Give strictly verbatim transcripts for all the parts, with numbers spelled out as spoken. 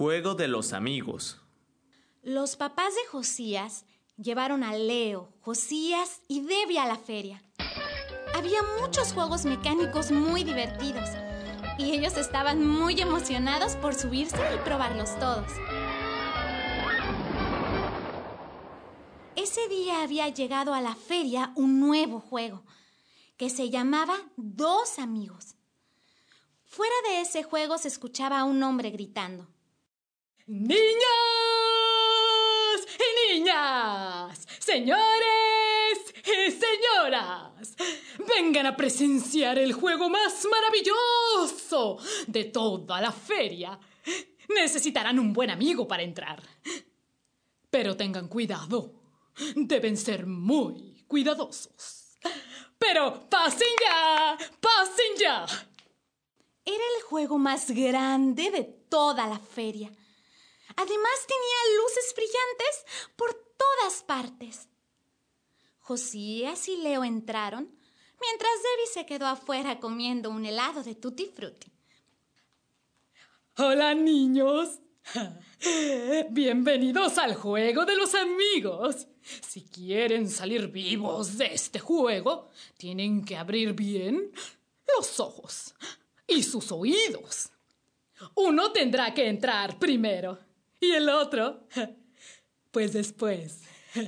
juego de los amigos. Los papás de Josías llevaron a Leo, Josías y Debbie a la feria. Había muchos juegos mecánicos muy divertidos y ellos estaban muy emocionados por subirse y probarlos todos. Ese día había llegado a la feria un nuevo juego que se llamaba Dos Amigos. Fuera de ese juego se escuchaba a un hombre gritando: ¡Niños y niñas! ¡Señores y señoras! ¡Vengan a presenciar el juego más maravilloso de toda la feria! Necesitarán un buen amigo para entrar. Pero tengan cuidado. Deben ser muy cuidadosos. ¡Pero pasen ya! ¡Pasen ya! Era el juego más grande de toda la feria. Además tenía luces brillantes por todas partes. Josías y Leo entraron, mientras Debbie se quedó afuera comiendo un helado de Tutti Frutti. ¡Hola, niños! Bienvenidos al juego de los amigos. Si quieren salir vivos de este juego, tienen que abrir bien los ojos y sus oídos. Uno tendrá que entrar primero y el otro, pues después.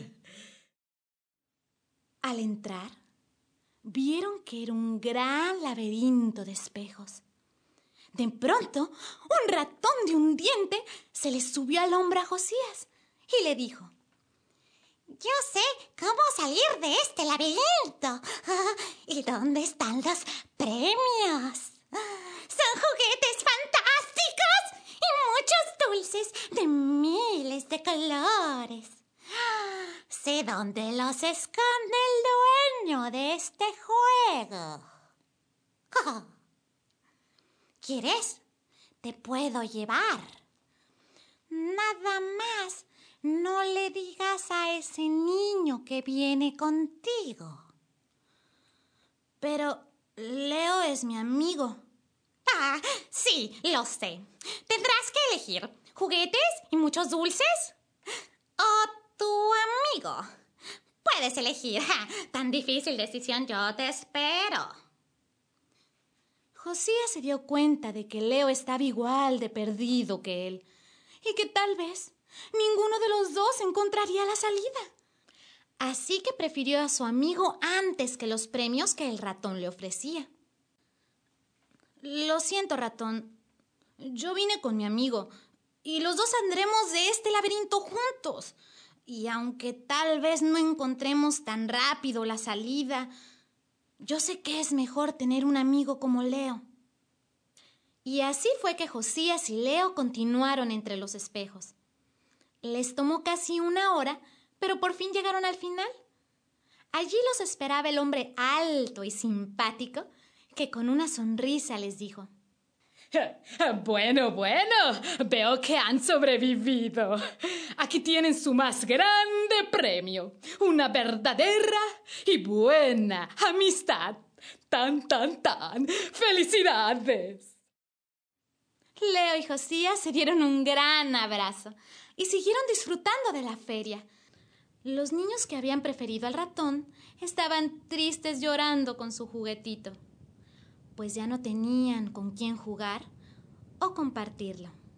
Al entrar, vieron que era un gran laberinto de espejos. De pronto, un ratón de un diente se le subió al hombro a Josías y le dijo: Yo sé cómo salir de este laberinto. ¿Y dónde están los premios? Son juguetes fantásticos y muchos dulces de miles de colores. Sé dónde los esconde el dueño de este juego. ¿Quieres? Te puedo llevar. Nada más, no le digas a ese niño que viene contigo. Pero Leo es mi amigo. Ah, sí, lo sé. Tendrás que elegir juguetes y muchos dulces o tu amigo. Puedes elegir. Ja, tan difícil decisión, yo te espero. Josías se dio cuenta de que Leo estaba igual de perdido que él y que tal vez ninguno de los dos encontraría la salida. Así que prefirió a su amigo antes que los premios que el ratón le ofrecía. Lo siento, ratón. Yo vine con mi amigo y los dos saldremos de este laberinto juntos. Y aunque tal vez no encontremos tan rápido la salida, yo sé que es mejor tener un amigo como Leo. Y así fue que Josías y Leo continuaron entre los espejos. Les tomó casi una hora, pero por fin llegaron al final. Allí los esperaba el hombre alto y simpático, que con una sonrisa les dijo: Bueno, bueno, veo que han sobrevivido. Aquí tienen su más grande premio, una verdadera y buena amistad. Tan, tan, tan. ¡Felicidades! Leo y Josías se dieron un gran abrazo y siguieron disfrutando de la feria. Los niños que habían preferido al ratón estaban tristes llorando con su juguetito, pues ya no tenían con quién jugar o compartirlo.